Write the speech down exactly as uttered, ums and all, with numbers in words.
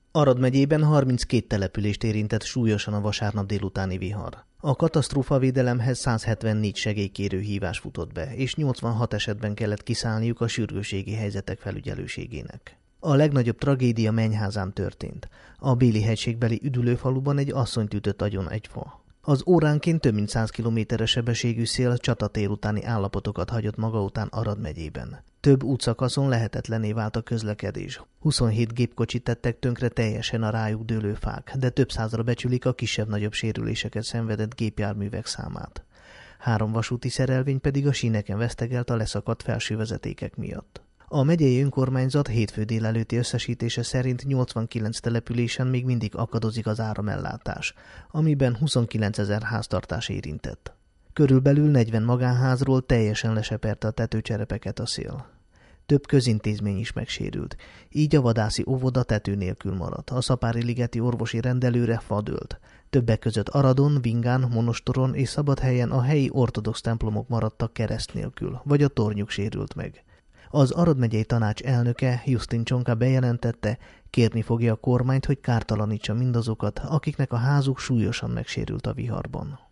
Arad megyében harminckét települést érintett súlyosan a vasárnap délutáni vihar. A katasztrófavédelemhez száz hetvennégy segélykérő hívás futott be, és nyolcvanhat esetben kellett kiszállniuk a sürgősségi helyzetek felügyelőségének. A legnagyobb tragédia Mennyházán történt. A Béli-hegységbeli üdülőfaluban egy asszonyt ütött agyon egy fa. Az óránként több mint száz kilométeres sebességű szél csatatér utáni állapotokat hagyott maga után Arad megyében. Több útszakaszon lehetetlenné vált a közlekedés. huszonhét gépkocsit tettek tönkre teljesen a rájuk dőlő fák, de több százra becsülik a kisebb-nagyobb sérüléseket szenvedett gépjárművek számát. Három vasúti szerelvény pedig a síneken vesztegelt a leszakadt felső vezetékek miatt. A megyei önkormányzat hétfő délelőtti összesítése szerint nyolcvankilenc településen még mindig akadozik az áramellátás, amiben huszonkilencezer háztartás érintett. Körülbelül negyven magánházról teljesen leseperte a tetőcserepeket a szél. Több közintézmény is megsérült, így a vadászi óvoda tető nélkül maradt, a Szapári-ligeti orvosi rendelőre fa dőlt. Többek között Aradon, Vingán, Monostoron és Szabadhelyen a helyi ortodox templomok maradtak kereszt nélkül, vagy a tornyuk sérült meg. Az Arad megyei tanács elnöke, Justin Csonka bejelentette, kérni fogja a kormányt, hogy kártalanítsa mindazokat, akiknek a házuk súlyosan megsérült a viharban.